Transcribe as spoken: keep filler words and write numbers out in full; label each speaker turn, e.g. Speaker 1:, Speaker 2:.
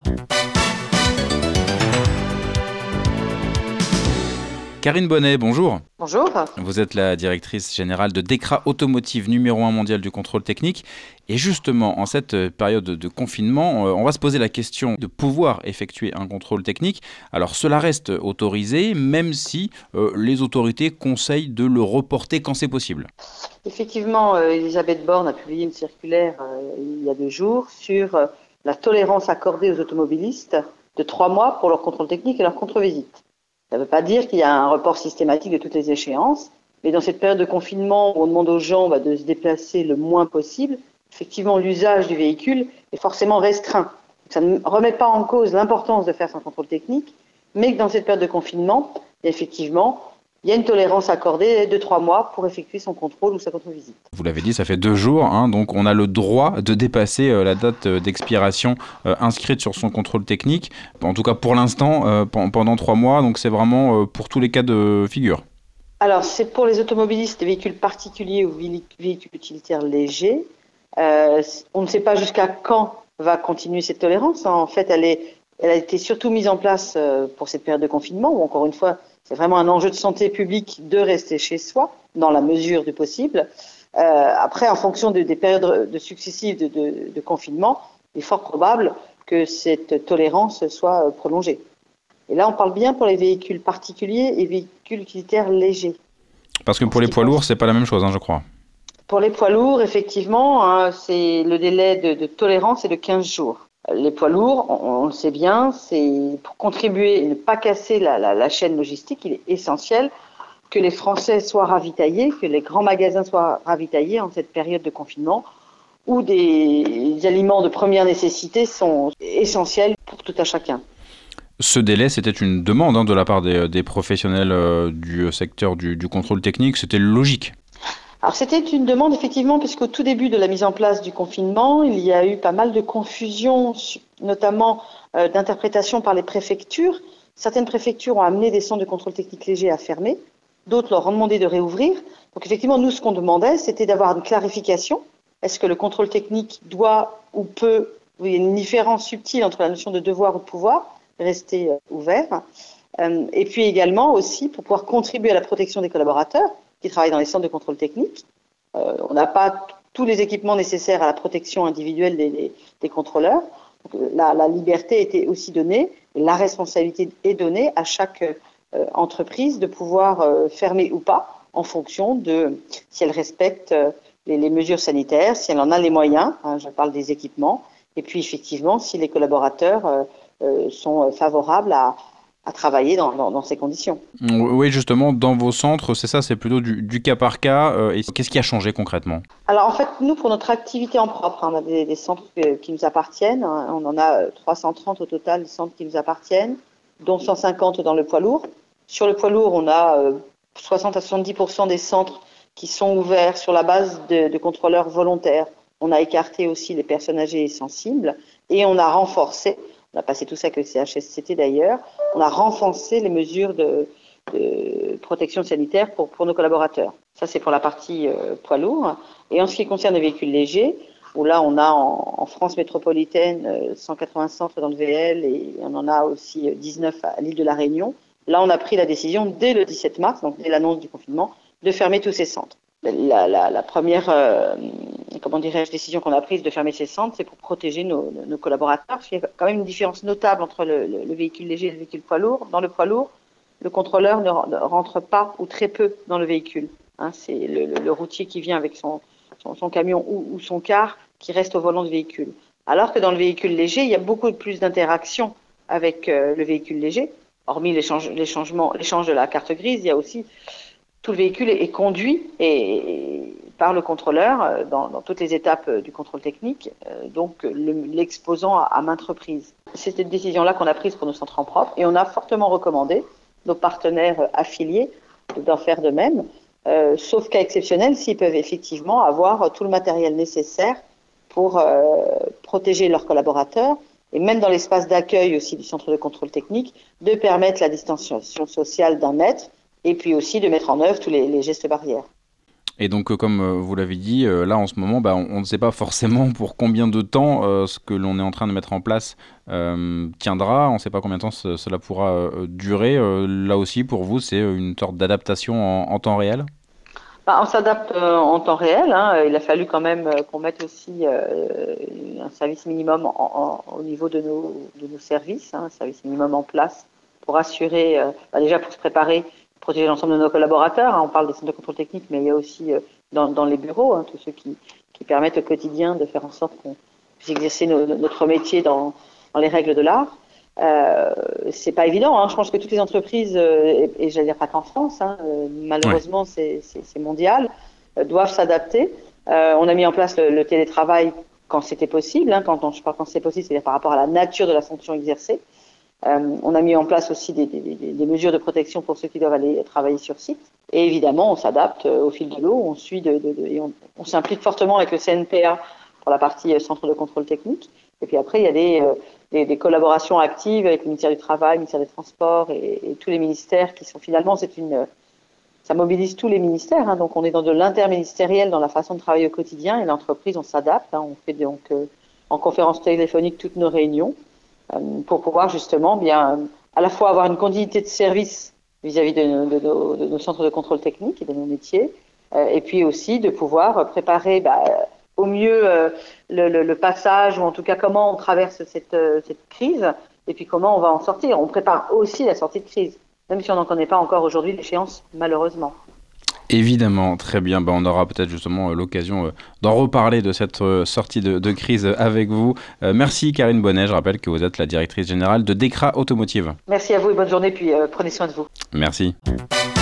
Speaker 1: Karine Bonnet, bonjour.
Speaker 2: Bonjour.
Speaker 1: Vous êtes la directrice générale de DEKRA Automotive, numéro un mondial du contrôle technique. Et justement, en cette période de confinement, on va se poser la question de pouvoir effectuer un contrôle technique. Alors cela reste autorisé, même si euh, les autorités conseillent de le reporter quand c'est possible.
Speaker 2: Effectivement, euh, Elisabeth Borne a publié une circulaire euh, il y a deux jours sur euh, la tolérance accordée aux automobilistes de trois mois pour leur contrôle technique et leur contre-visite. Ça ne veut pas dire qu'il y a un report systématique de toutes les échéances, mais dans cette période de confinement où on demande aux gens bah, de se déplacer le moins possible, effectivement l'usage du véhicule est forcément restreint. Ça ne remet pas en cause l'importance de faire son contrôle technique, mais que dans cette période de confinement, effectivement, il y a une tolérance accordée de trois mois pour effectuer son contrôle ou sa contre-visite.
Speaker 1: Vous l'avez dit, ça fait deux jours, hein, donc on a le droit de dépasser euh, la date euh, d'expiration euh, inscrite sur son contrôle technique. En tout cas pour l'instant, euh, pendant trois mois, donc c'est vraiment euh, pour tous les cas de figure.
Speaker 2: Alors c'est pour les automobilistes, des véhicules particuliers ou véhicules utilitaires légers. Euh, on ne sait pas jusqu'à quand va continuer cette tolérance. En fait, elle, est, elle a été surtout mise en place euh, pour cette période de confinement où, encore une fois, c'est vraiment un enjeu de santé publique de rester chez soi, dans la mesure du possible. Euh, après, en fonction de, des périodes de successives de, de, de confinement, il est fort probable que cette tolérance soit prolongée. Et là, on parle bien pour les véhicules particuliers et véhicules utilitaires légers.
Speaker 1: Parce que pour les poids lourds, c'est pas la même chose, hein, je crois.
Speaker 2: Pour les poids lourds, effectivement, hein, c'est le délai de, de tolérance est de quinze jours. Les poids lourds, on, on le sait bien, c'est pour contribuer et ne pas casser la, la, la chaîne logistique, il est essentiel que les Français soient ravitaillés, que les grands magasins soient ravitaillés en cette période de confinement, où des, des aliments de première nécessité sont essentiels pour tout un chacun.
Speaker 1: Ce délai, c'était une demande hein, de la part des, des professionnels euh, du secteur du, du contrôle technique, c'était logique.
Speaker 2: Alors c'était une demande effectivement puisqu'au tout début de la mise en place du confinement, il y a eu pas mal de confusion, notamment euh, d'interprétation par les préfectures. Certaines préfectures ont amené des centres de contrôle technique léger à fermer, d'autres leur ont demandé de réouvrir. Donc effectivement, nous ce qu'on demandait, c'était d'avoir une clarification. Est-ce que le contrôle technique doit ou peut, il y a une différence subtile entre la notion de devoir ou de pouvoir, rester euh, ouvert. Euh, et puis également aussi pour pouvoir contribuer à la protection des collaborateurs qui travaillent dans les centres de contrôle technique. Euh, on n'a pas t- tous les équipements nécessaires à la protection individuelle des, des, des contrôleurs. Donc, la, la liberté était aussi donnée, et la responsabilité est donnée à chaque euh, entreprise de pouvoir euh, fermer ou pas en fonction de si elle respecte euh, les, les mesures sanitaires, si elle en a les moyens, hein, je parle des équipements, et puis effectivement si les collaborateurs euh, euh, sont favorables à à travailler dans, dans, dans ces conditions.
Speaker 1: Oui, justement, dans vos centres, c'est ça, c'est plutôt du, du cas par cas. Euh, et qu'est-ce qui a changé concrètement ?
Speaker 2: Alors en fait, nous, pour notre activité en propre, hein, on a des, des centres que, qui nous appartiennent. Hein, on en a trois cent trente au total, des centres qui nous appartiennent, dont cent cinquante dans le poids lourd. Sur le poids lourd, on a euh, soixante à soixante-dix pour cent des centres qui sont ouverts sur la base de, de contrôleurs volontaires. On a écarté aussi les personnes âgées et sensibles et on a renforcé, on a passé tout ça avec le C H S C T d'ailleurs, on a renforcé les mesures de, de protection sanitaire pour, pour nos collaborateurs. Ça, c'est pour la partie euh, poids lourd. Et en ce qui concerne les véhicules légers, où là, on a en, en France métropolitaine euh, cent quatre-vingts centres dans le V L et on en a aussi dix-neuf à l'île de la Réunion. Là, on a pris la décision dès le dix-sept mars, donc dès l'annonce du confinement, de fermer tous ces centres. La, la, la première euh, comment dirais-je, décision qu'on a prise de fermer ces centres, c'est pour protéger nos, nos collaborateurs. Parce qu'il y a quand même une différence notable entre le, le, le véhicule léger et le véhicule poids lourd. Dans le poids lourd, le contrôleur ne rentre pas ou très peu dans le véhicule. Hein, c'est le, le, le routier qui vient avec son, son, son camion ou, ou son car qui reste au volant du véhicule. Alors que dans le véhicule léger, il y a beaucoup plus d'interactions avec euh, le véhicule léger. Hormis l'échange, les changements, l'échange de la carte grise, il y a aussi tout le véhicule est, est conduit et, et par le contrôleur euh, dans, dans toutes les étapes euh, du contrôle technique, euh, donc le, l'exposant à, à maintes reprises. C'est cette décision-là qu'on a prise pour nos centres en propre et on a fortement recommandé nos partenaires euh, affiliés d'en faire de même, euh, sauf cas exceptionnel s'ils peuvent effectivement avoir tout le matériel nécessaire pour euh, protéger leurs collaborateurs et même dans l'espace d'accueil aussi du centre de contrôle technique, de permettre la distanciation sociale d'un mètre et puis aussi de mettre en œuvre tous les, les gestes barrières.
Speaker 1: Et donc, euh, comme euh, vous l'avez dit, euh, là en ce moment, bah, on, on ne sait pas forcément pour combien de temps euh, ce que l'on est en train de mettre en place euh, tiendra. On ne sait pas combien de temps ce- cela pourra euh, durer. Euh, là aussi, pour vous, c'est une sorte d'adaptation en, en temps réel?
Speaker 2: Bah, on s'adapte euh, en temps réel, hein. Il a fallu quand même euh, qu'on mette aussi euh, un service minimum en- en- au niveau de nos, de nos services, hein, un service minimum en place pour assurer, euh, bah, déjà pour se préparer, protéger l'ensemble de nos collaborateurs, hein. On parle des centres de contrôle technique, mais il y a aussi euh, dans, dans les bureaux, hein, tous ceux qui, qui permettent au quotidien de faire en sorte qu'on puisse exercer nos- notre métier dans, dans les règles de l'art. Euh, c'est pas évident, hein. Je pense que toutes les entreprises, euh, et, et j'allais dire pas qu'en France, hein, euh,
Speaker 1: Ouais.
Speaker 2: malheureusement c'est, c'est, c'est mondial, euh, doivent s'adapter. Euh, on a mis en place le, le télétravail quand c'était possible, hein, quand on, je parle quand c'est possible, c'est-à-dire par rapport à la nature de la fonction exercée. Euh, on a mis en place aussi des, des, des, des mesures de protection pour ceux qui doivent aller travailler sur site. Et évidemment, on s'adapte euh, au fil de l'eau, on suit de, de, de, et on, on s'implique fortement avec le C N P A pour la partie euh, centre de contrôle technique. Et puis après, il y a des, euh, des, des collaborations actives avec le ministère du Travail, le ministère des Transports et, et tous les ministères qui sont finalement, c'est une, ça mobilise tous les ministères. Hein, donc on est dans de l'interministériel dans la façon de travailler au quotidien et l'entreprise, on s'adapte. Hein, on fait donc euh, en conférence téléphonique toutes nos réunions euh, pour pouvoir justement bien à la fois avoir une continuité de service vis-à-vis de, nos- de nos, de nos centres de contrôle technique et de nos métiers, euh, et puis aussi de pouvoir préparer bah, au mieux euh, le, le, le passage, ou en tout cas comment on traverse cette, euh, cette crise, et puis comment on va en sortir. On prépare aussi la sortie de crise, même si on n'en connaît pas encore aujourd'hui l'échéance, malheureusement.
Speaker 1: Évidemment, très bien. Bah, on aura peut-être justement euh, l'occasion euh, d'en reparler de cette euh, sortie de, de crise avec vous. Euh, merci Karine Bonnet. Je rappelle que vous êtes la directrice générale de Dekra Automotive.
Speaker 2: Merci à vous et bonne journée, puis euh, prenez soin de vous.
Speaker 1: Merci.